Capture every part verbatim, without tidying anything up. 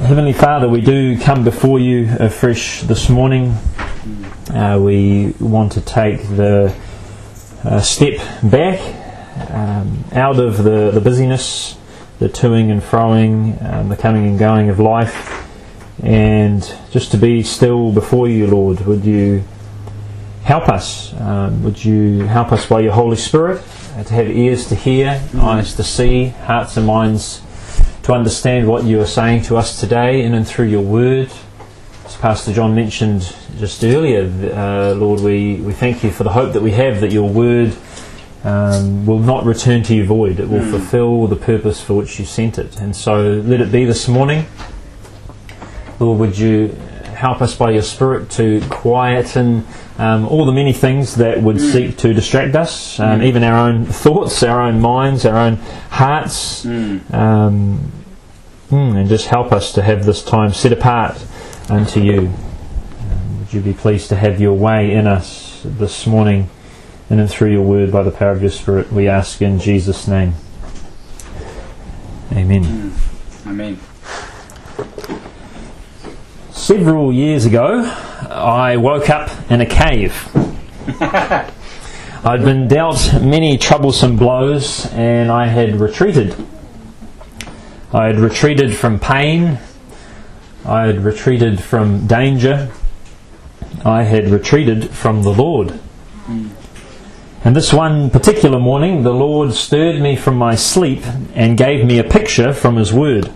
Heavenly Father, we do come before you afresh this morning. Uh, we want to take the uh, step back um, out of the, the busyness, the toing and froing, um, the coming and going of life, and just to be still before you, Lord. Would you help us? Um, would you help us by your Holy Spirit uh, to have ears to hear, mm. eyes to see, hearts and minds to understand what you are saying to us today in and through your word. As Pastor John mentioned just earlier, uh, Lord, we, we thank you for the hope that we have that your word um, will not return to you void. It will mm. fulfill the purpose for which you sent it. And so let it be this morning. Lord, would you help us by your Spirit to quieten um, all the many things that would mm. seek to distract us, um, mm. even our own thoughts, our own minds, our own hearts, mm. Um, and just help us to have this time set apart unto you. Um, would you be pleased to have your way in us this morning, in and through your word by the power of your Spirit, we ask in Jesus' name. Amen. Mm. Amen. Several years ago, I woke up in a cave. I'd been dealt many troublesome blows and I had retreated. I had retreated from pain. I had retreated from danger. I had retreated from the Lord. Mm. And this one particular morning, the Lord stirred me from my sleep and gave me a picture from His Word.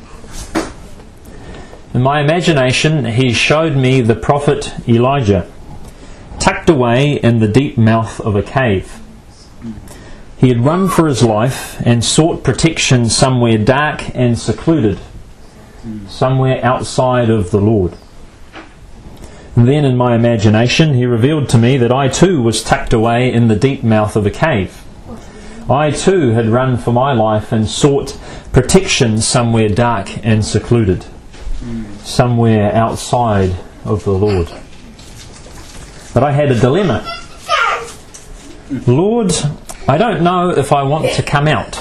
In my imagination, he showed me the prophet Elijah, tucked away in the deep mouth of a cave. He had run for his life and sought protection somewhere dark and secluded, somewhere outside of the Lord. And then in my imagination, he revealed to me that I too was tucked away in the deep mouth of a cave. I too had run for my life and sought protection somewhere dark and secluded, somewhere outside of the Lord. But I had a dilemma. Lord, I don't know if I want to come out.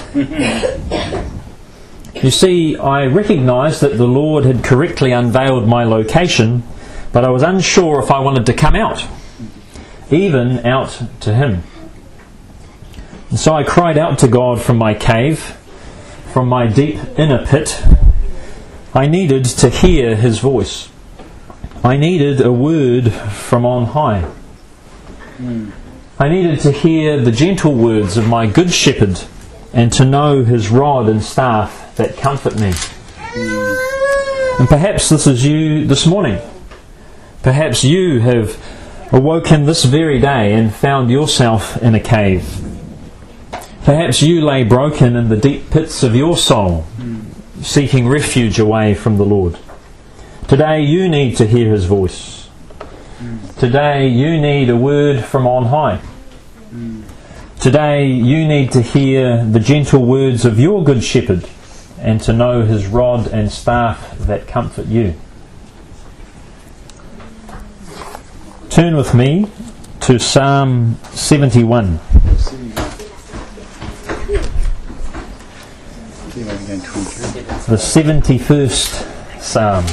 You see, I recognised that the Lord had correctly unveiled my location, but I was unsure if I wanted to come out, even out to Him. And so I cried out to God from my cave, from my deep inner pit. I needed to hear His voice. I needed a word from on high. Mm. I needed to hear the gentle words of my good shepherd and to know His rod and staff that comfort me. Mm. And perhaps this is you this morning. Perhaps you have awoken this very day and found yourself in a cave. Perhaps you lay broken in the deep pits of your soul, mm. seeking refuge away from the Lord. Today you need to hear His voice. Mm. Today you need a word from on high. Mm. Today you need to hear the gentle words of your good shepherd and to know His rod and staff that comfort you. Turn with me to Psalm seventy-one. The seventy-first Psalm.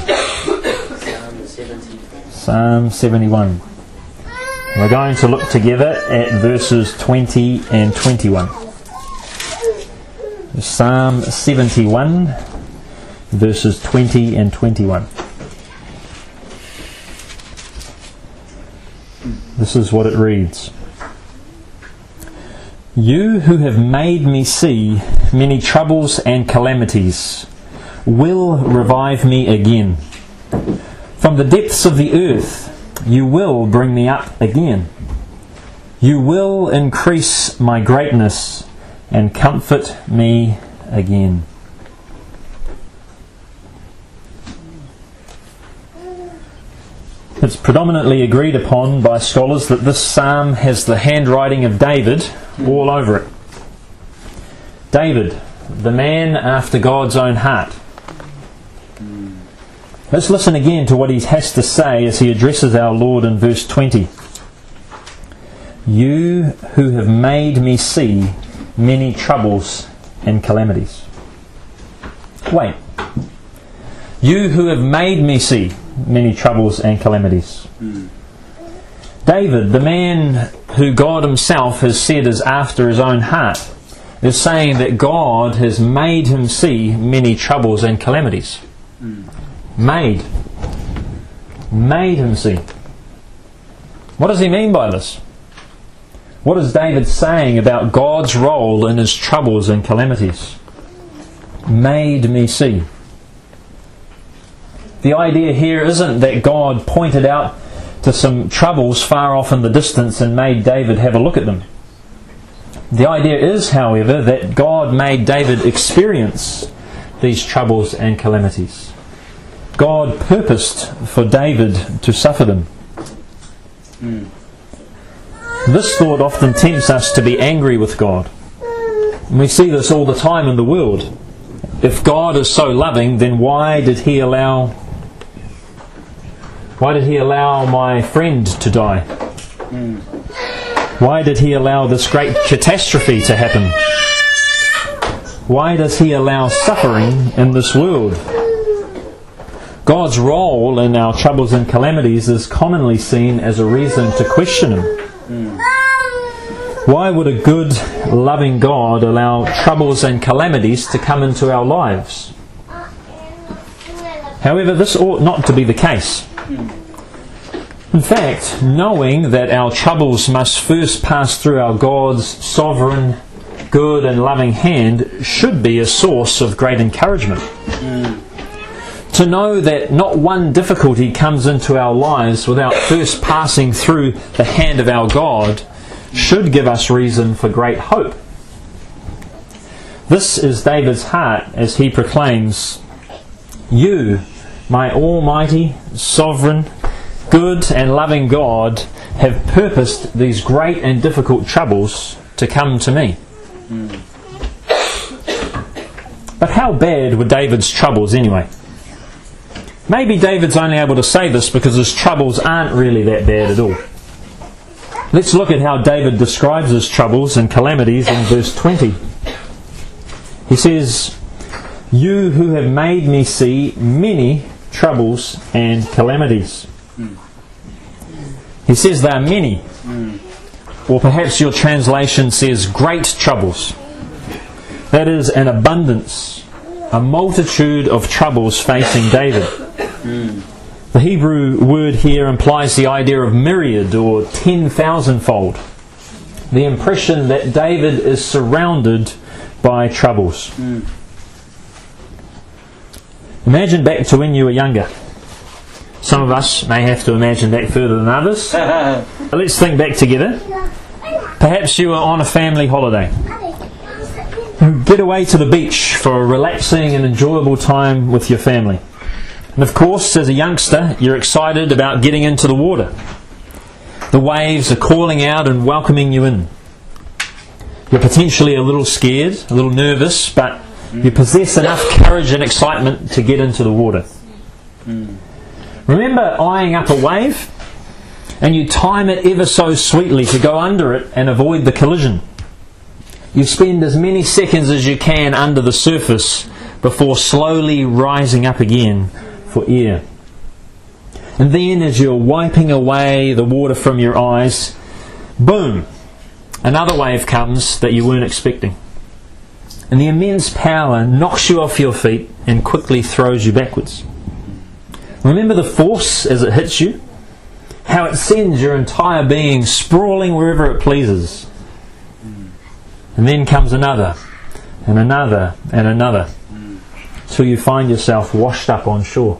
Psalm seventy-one. We're going to look together at verses twenty and twenty-one. Psalm seventy-one, verses twenty and twenty-one. This is what it reads. You who have made me see many troubles and calamities will revive me again. From the depths of the earth you will bring me up again. You will increase my greatness and comfort me again. It's predominantly agreed upon by scholars that this psalm has the handwriting of David all over it. David, the man after God's own heart. Let's listen again to what he has to say as he addresses our Lord in verse twenty. You who have made me see many troubles and calamities. Wait, You who have made me see many troubles and calamities. Mm. David, the man who God himself has said is after his own heart, is saying that God has made him see many troubles and calamities. Mm. Made. Made him see. What does he mean by this? What is David saying about God's role in his troubles and calamities? Made me see. The idea here isn't that God pointed out to some troubles far off in the distance and made David have a look at them. The idea is, however, that God made David experience these troubles and calamities. God purposed for David to suffer them. Mm. This thought often tempts us to be angry with God. And we see this all the time in the world. If God is so loving, then why did He allow why did He allow my friend to die? Mm. Why did He allow this great catastrophe to happen? Why does He allow suffering in this world? God's role in our troubles and calamities is commonly seen as a reason to question Him. Mm. Why would a good, loving God allow troubles and calamities to come into our lives? However, this ought not to be the case. In fact, knowing that our troubles must first pass through our God's sovereign, good and loving hand should be a source of great encouragement. Mm. To know that not one difficulty comes into our lives without first passing through the hand of our God should give us reason for great hope. This is David's heart as he proclaims, "You, my almighty, sovereign, good and loving God, have purposed these great and difficult troubles to come to me." Mm. But how bad were David's troubles anyway? Maybe David's only able to say this because his troubles aren't really that bad at all. Let's look at how David describes his troubles and calamities in verse twenty. He says, "You who have made me see many troubles and calamities." Mm. He says they are many. Mm. Or perhaps your translation says great troubles. That is an abundance, a multitude of troubles facing David. Mm. The Hebrew word here implies the idea of myriad or ten thousand fold. The impression that David is surrounded by troubles. Mm. Imagine back to when you were younger. Some of us may have to imagine back further than others. Let's think back together. Perhaps you were on a family holiday. Get away to the beach for a relaxing and enjoyable time with your family. And of course, as a youngster, you're excited about getting into the water. The waves are calling out and welcoming you in. You're potentially a little scared, a little nervous, but you possess enough courage and excitement to get into the water. Mm. Remember eyeing up a wave? And you time it ever so sweetly to go under it and avoid the collision. You spend as many seconds as you can under the surface before slowly rising up again for air. And then as you're wiping away the water from your eyes, boom, another wave comes that you weren't expecting. And the immense power knocks you off your feet and quickly throws you backwards. Remember the force as it hits you? How it sends your entire being sprawling wherever it pleases. And then comes another, and another, and another, till you find yourself washed up on shore.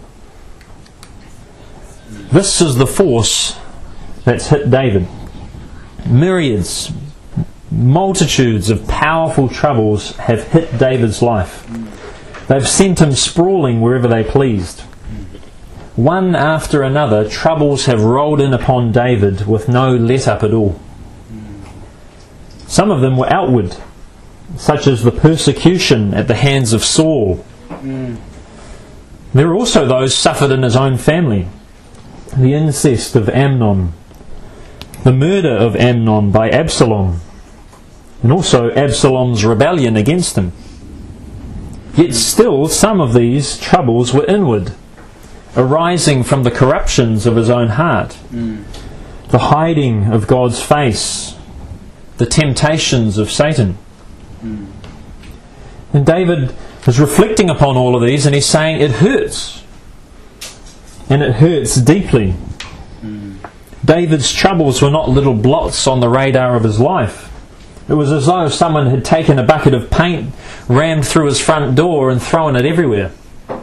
This is the force that's hit David. Myriads, multitudes of powerful troubles have hit David's life. They've sent him sprawling wherever they pleased. One after another, troubles have rolled in upon David with no let-up at all. Some of them were outward, such as the persecution at the hands of Saul. Mm. There were also those suffered in his own family. The incest of Amnon, the murder of Amnon by Absalom, and also Absalom's rebellion against him. Yet still some of these troubles were inward, arising from the corruptions of his own heart, mm. the hiding of God's face, the temptations of Satan. Mm. And David is reflecting upon all of these, and he's saying it hurts. And it hurts deeply. Mm. David's troubles were not little blots on the radar of his life. It was as though someone had taken a bucket of paint, rammed through his front door and thrown it everywhere.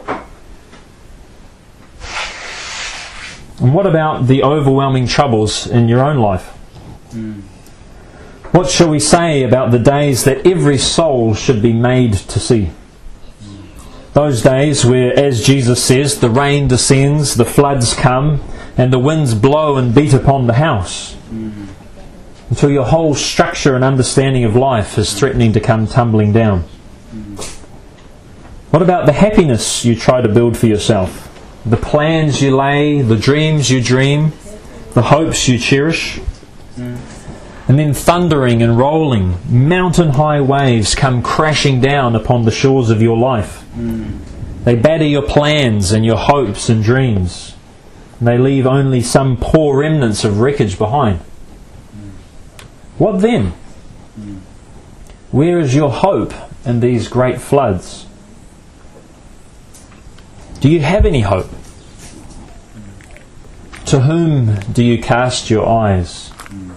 And what about the overwhelming troubles in your own life? Mm. What shall we say about the days that every soul should be made to see? Those days where, as Jesus says, the rain descends, the floods come, and the winds blow and beat upon the house, mm. until your whole structure and understanding of life is threatening to come tumbling down. Mm. What about the happiness you try to build for yourself? The plans you lay, the dreams you dream, the hopes you cherish? Mm. And then thundering and rolling, mountain-high waves come crashing down upon the shores of your life. Mm. They batter your plans and your hopes and dreams. And they leave only some poor remnants of wreckage behind. Mm. What then? Mm. Where is your hope in these great floods? Do you have any hope? Mm. To whom do you cast your eyes? Mm.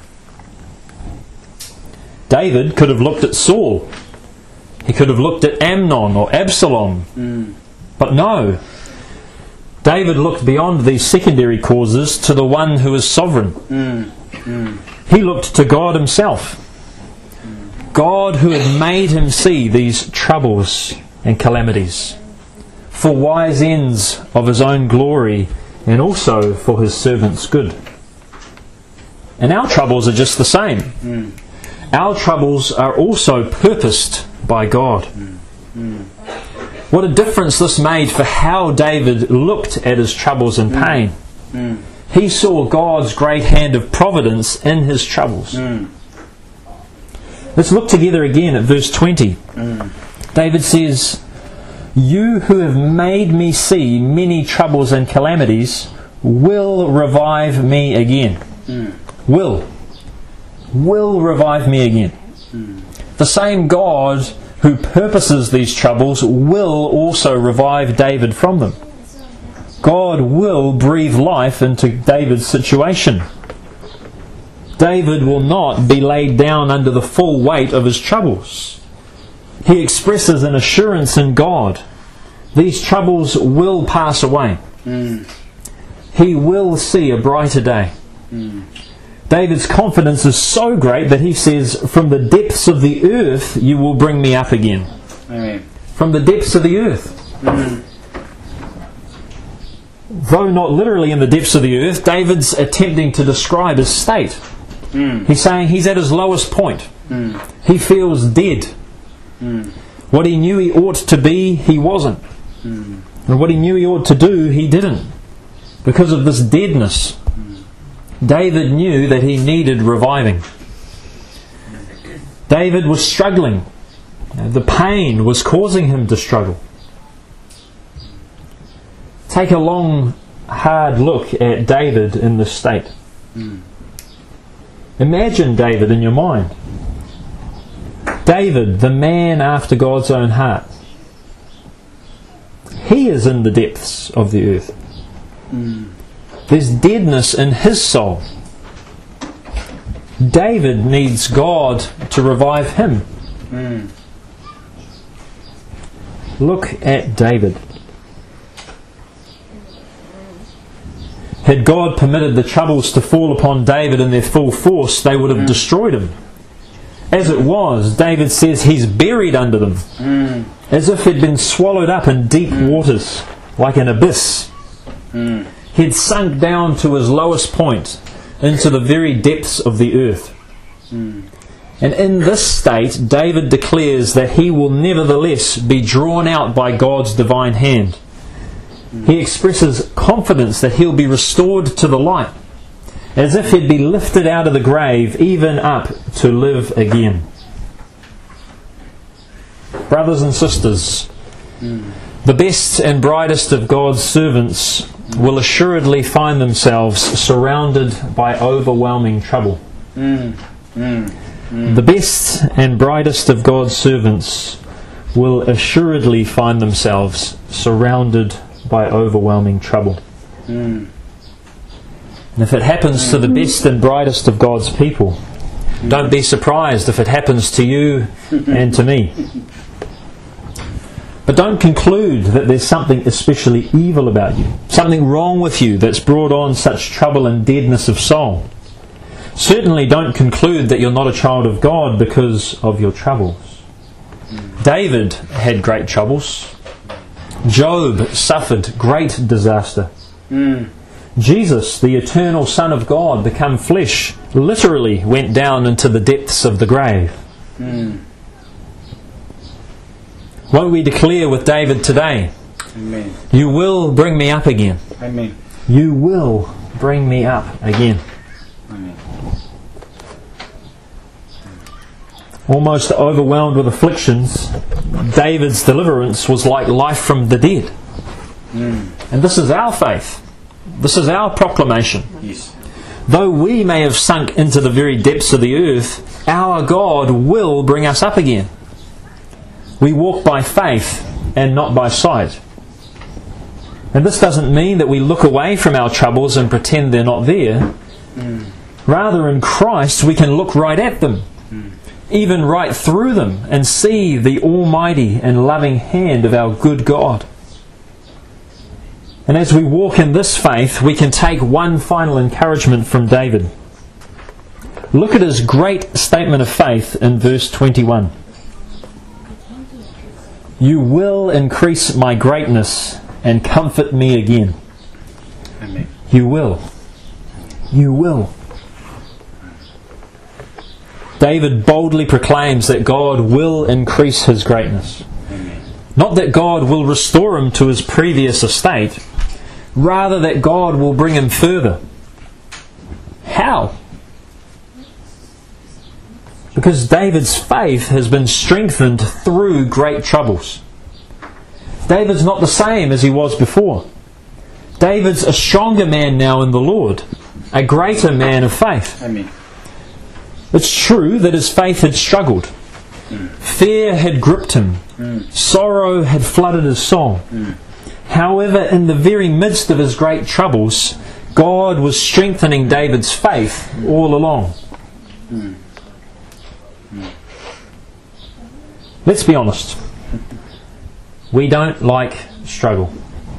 David could have looked at Saul. He could have looked at Amnon or Absalom. Mm. But no. David looked beyond these secondary causes to the one who is sovereign. Mm. Mm. He looked to God himself. Mm. God who had made him see these troubles and calamities for wise ends of his own glory and also for his servants' good. And our troubles are just the same. Mm. Our troubles are also purposed by God. Mm. Mm. What a difference this made for how David looked at his troubles and pain. Mm. Mm. He saw God's great hand of providence in his troubles. Mm. Let's look together again at verse twenty. Mm. David says, "You who have made me see many troubles and calamities will revive me again." Mm. Will. Will revive me again. Mm. The same God who purposes these troubles will also revive David from them. God will breathe life into David's situation. David will not be laid down under the full weight of his troubles. He expresses an assurance in God. These troubles will pass away. Mm. He will see a brighter day. Mm. David's confidence is so great that he says, "From the depths of the earth you will bring me up again." Amen. From the depths of the earth. Mm-hmm. Though not literally in the depths of the earth, David's attempting to describe his state. Mm. He's saying he's at his lowest point. Mm. He feels dead. Mm. What he knew he ought to be, he wasn't. Mm. And what he knew he ought to do, he didn't. Because of this deadness. David knew that he needed reviving. David was struggling. The pain was causing him to struggle. Take a long, hard look at David in this state. Mm. Imagine David in your mind. David, the man after God's own heart. He is in the depths of the earth. Mm. There's deadness in his soul. David needs God to revive him. Mm. Look at David. Had God permitted the troubles to fall upon David in their full force, they would have mm. destroyed him. As it was, David says he's buried under them, mm. as if he'd been swallowed up in deep mm. waters, like an abyss. Mm. He'd sunk down to his lowest point, into the very depths of the earth. Mm. And in this state, David declares that he will nevertheless be drawn out by God's divine hand. Mm. He expresses confidence that he'll be restored to the light, as if he'd be lifted out of the grave, even up to live again. Brothers and sisters, Mm. The best and brightest of God's servants will assuredly find themselves surrounded by overwhelming trouble. Mm. Mm. Mm. The best and brightest of God's servants will assuredly find themselves surrounded by overwhelming trouble. Mm. And if it happens to the best and brightest of God's people, don't be surprised if it happens to you and to me. But don't conclude that there's something especially evil about you, something wrong with you that's brought on such trouble and deadness of soul. Certainly don't conclude that you're not a child of God because of your troubles. David had great troubles. Job suffered great disaster. Mm. Jesus, the eternal Son of God, become flesh, literally went down into the depths of the grave. Mm. Won't we declare with David today, Amen. You will bring me up again. Amen. You will bring me up again. Amen. Almost overwhelmed with afflictions, David's deliverance was like life from the dead. Mm. And this is our faith. This is our proclamation. Yes. Though we may have sunk into the very depths of the earth, our God will bring us up again. We walk by faith and not by sight. And this doesn't mean that we look away from our troubles and pretend they're not there. Mm. Rather, in Christ we can look right at them, Mm. even right through them, and see the almighty and loving hand of our good God. And as we walk in this faith, we can take one final encouragement from David. Look at his great statement of faith in verse twenty-one. You will increase my greatness and comfort me again. Amen. You will. You will. David boldly proclaims that God will increase his greatness. Amen. Not that God will restore him to his previous estate, rather that God will bring him further. How? Because David's faith has been strengthened through great troubles. David's not the same as he was before. David's a stronger man now in the Lord, a greater man of faith. Amen. It's true that his faith had struggled. Mm. Fear had gripped him. Mm. Sorrow had flooded his soul. Mm. However, in the very midst of his great troubles, God was strengthening David's faith all along. Mm. Mm. Let's be honest. We don't like struggle.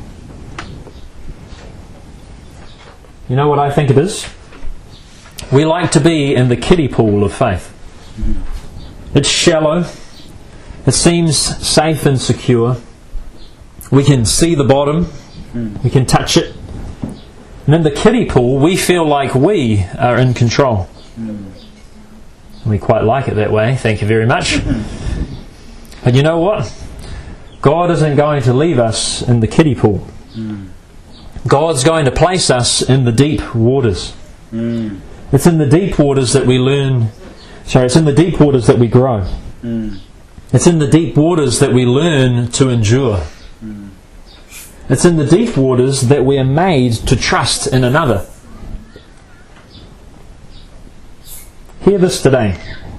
You know what I think it is? We like to be in the kiddie pool of faith. Mm. It's shallow. It seems safe and secure. We can see the bottom. Mm. We can touch it. And in the kiddie pool, we feel like we are in control. Mm. We quite like it that way. Thank you very much. But you know what? God isn't going to leave us in the kiddie pool. Mm. God's going to place us in the deep waters. Mm. It's in the deep waters that we learn. Sorry, it's in the deep waters that we grow. Mm. It's in the deep waters that we learn to endure. Mm. It's in the deep waters that we are made to trust in another. Hear this today.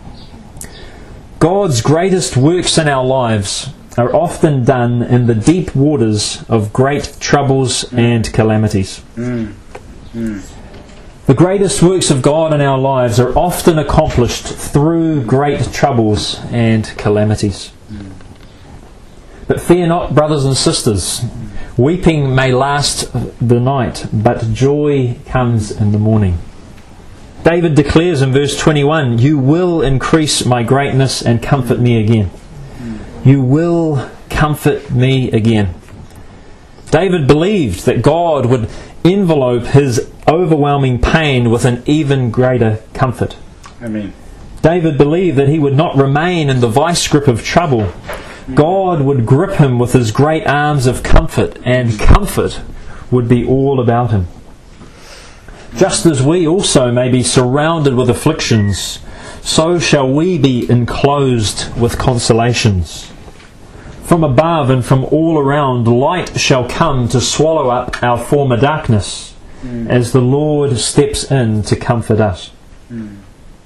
God's greatest works in our lives are often done in the deep waters of great troubles and calamities. Mm. Mm. The greatest works of God in our lives are often accomplished through great troubles and calamities. Mm. But fear not, brothers and sisters. Weeping may last the night, but joy comes in the morning. David declares in verse twenty-one, You will increase my greatness and comfort me again. You will comfort me again. David believed that God would envelope his overwhelming pain with an even greater comfort. Amen. David believed that he would not remain in the vice grip of trouble. God would grip him with his great arms of comfort, and comfort would be all about him. Just as we also may be surrounded with afflictions, so shall we be enclosed with consolations. From above and from all around, light shall come to swallow up our former darkness, mm. as the Lord steps in to comfort us. Mm.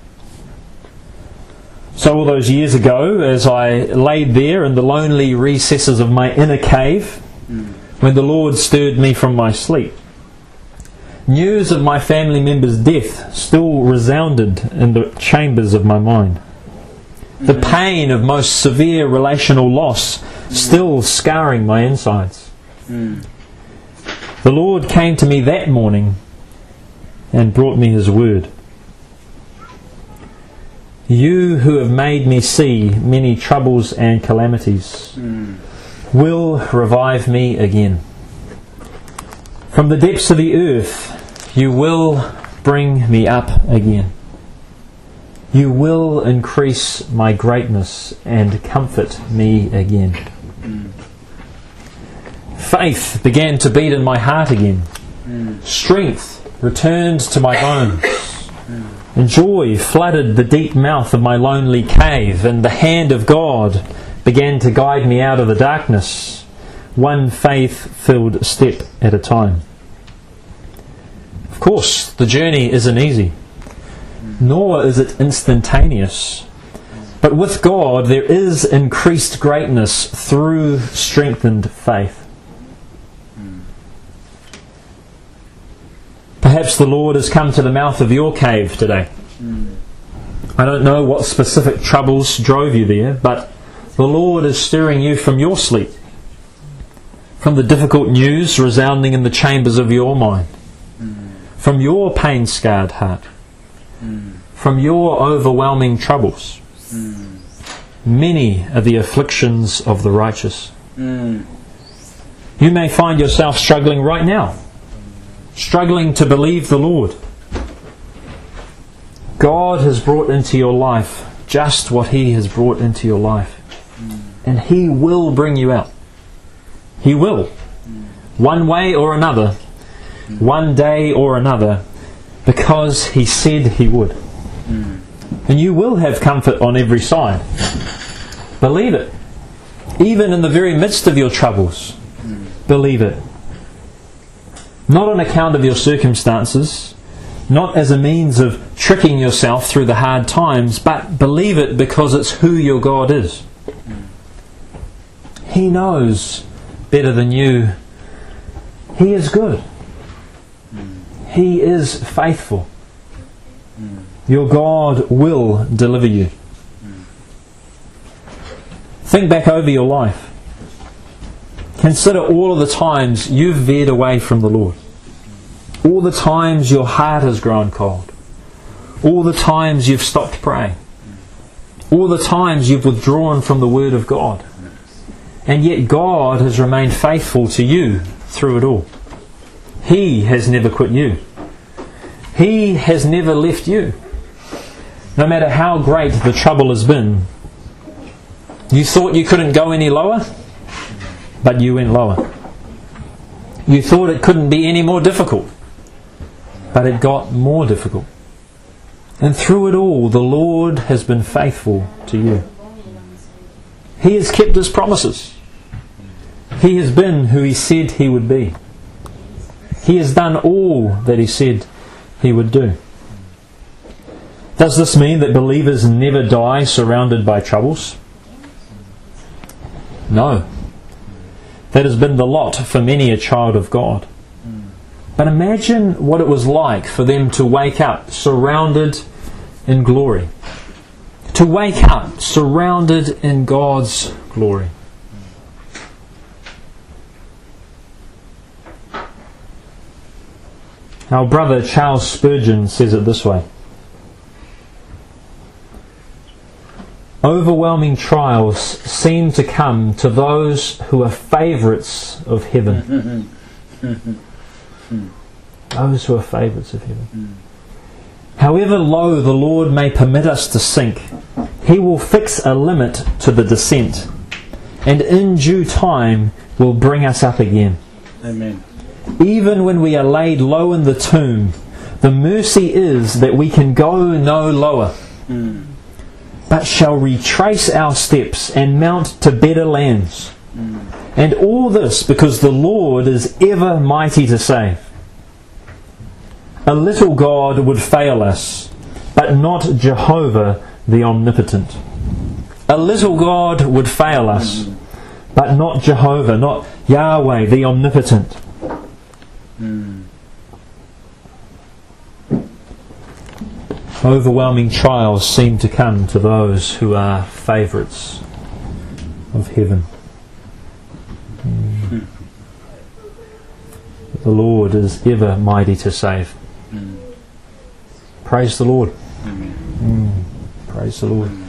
So all those years ago, as I laid there in the lonely recesses of my inner cave, mm. when the Lord stirred me from my sleep, news of my family member's death still resounded in the chambers of my mind. The pain of most severe relational loss still scarring my insides. Mm. The Lord came to me that morning and brought me His word. You who have made me see many troubles and calamities mm. will revive me again. From the depths of the earth you will bring me up again. You will increase my greatness and comfort me again. Mm. Faith began to beat in my heart again. Mm. Strength returned to my bones. Mm. And joy flooded the deep mouth of my lonely cave, and the hand of God began to guide me out of the darkness, one faith-filled step at a time. Of course, the journey isn't easy, nor is it instantaneous. But with God there is increased greatness through strengthened faith. Perhaps the Lord has come to the mouth of your cave today. I don't know what specific troubles drove you there, but the Lord is stirring you from your sleep, from the difficult news resounding in the chambers of your mind, from your pain-scarred heart, from your overwhelming troubles. Mm. Many are the afflictions of the righteous. Mm. You may find yourself struggling right now, struggling to believe the Lord. God has brought into your life just what He has brought into your life. Mm. And He will bring you out. He will. Mm. One way or another, mm. one day or another, because He said He would. Mm. And you will have comfort on every side. Believe it. Even in the very midst of your troubles, mm. believe it. Not on account of your circumstances, not as a means of tricking yourself through the hard times, but believe it because it's who your God is. Mm. He knows better than you. He is good. Mm. He is faithful. Mm. Your God will deliver you. Mm. Think back over your life. Consider all of the times you've veered away from the Lord. All the times your heart has grown cold. All the times you've stopped praying. All the times you've withdrawn from the Word of God. And yet God has remained faithful to you through it all. He has never quit you. He has never left you. No matter how great the trouble has been. You thought you couldn't go any lower, but you went lower. You thought it couldn't be any more difficult, but it got more difficult. And through it all, the Lord has been faithful to you. He has kept His promises. He has been who He said He would be. He has done all that He said He would do. Does this mean that believers never die surrounded by troubles? No. That has been the lot for many a child of God. But imagine what it was like for them to wake up surrounded in glory. To wake up surrounded in God's glory. Our brother Charles Spurgeon says it this way. Overwhelming trials seem to come to those who are favourites of heaven. Those who are favourites of heaven. However low the Lord may permit us to sink, He will fix a limit to the descent, and in due time will bring us up again. Amen. Even when we are laid low in the tomb, the mercy is that we can go no lower, mm. but shall retrace our steps and mount to better lands. And all this because the Lord is ever mighty to save. A little God would fail us, but not Jehovah the Omnipotent. A little God would fail us, but not Jehovah, not Yahweh the Omnipotent. Mm. Overwhelming trials seem to come to those who are favourites of heaven. Mm. The Lord is ever mighty to save. Mm. Praise the Lord. Amen. Mm. Praise the Lord.